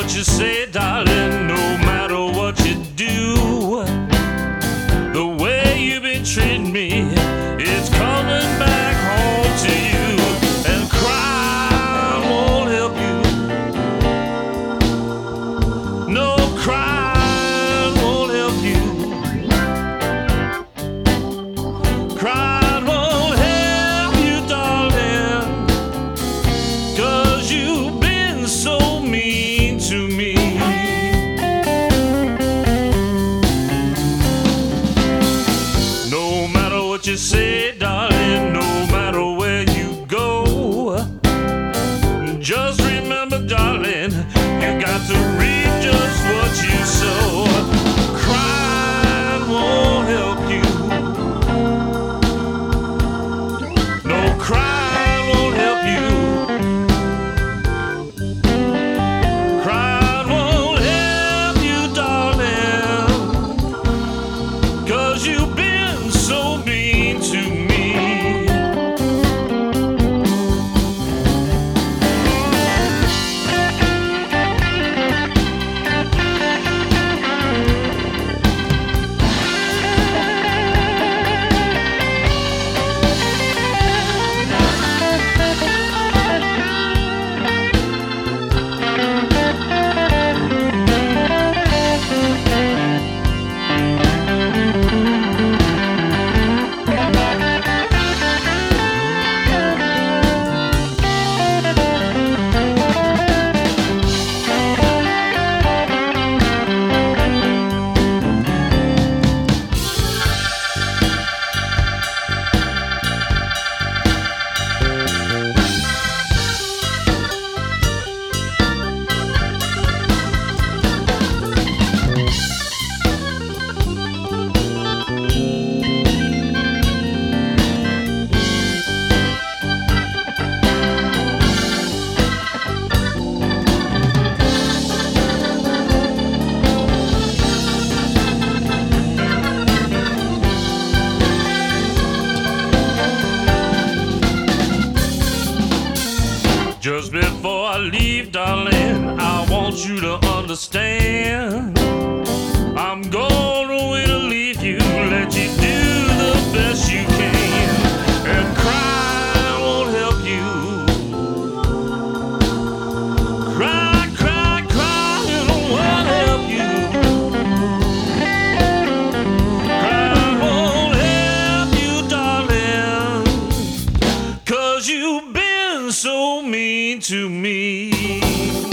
what you say, darling, no matter what you do. The way you've been treating me, it's coming back home to you. And crying won't help you. No, crying won't help you. Crying won't help you, darling, 'cause you've been so mean to me. No matter what you say, darling, no matter where you go, just remember, darling, you got to reap just what you sow. Crying won't help you. No, crying won't help you. Crying won't help you, darling, 'cause you've been so mean to me. Just before I leave, darling, I want you to understand I'm gonna leave you, let you do the best you can. And crying won't help you. Cry, cry, crying won't help you. Crying won't help you, darling, 'cause you've been so mean to me.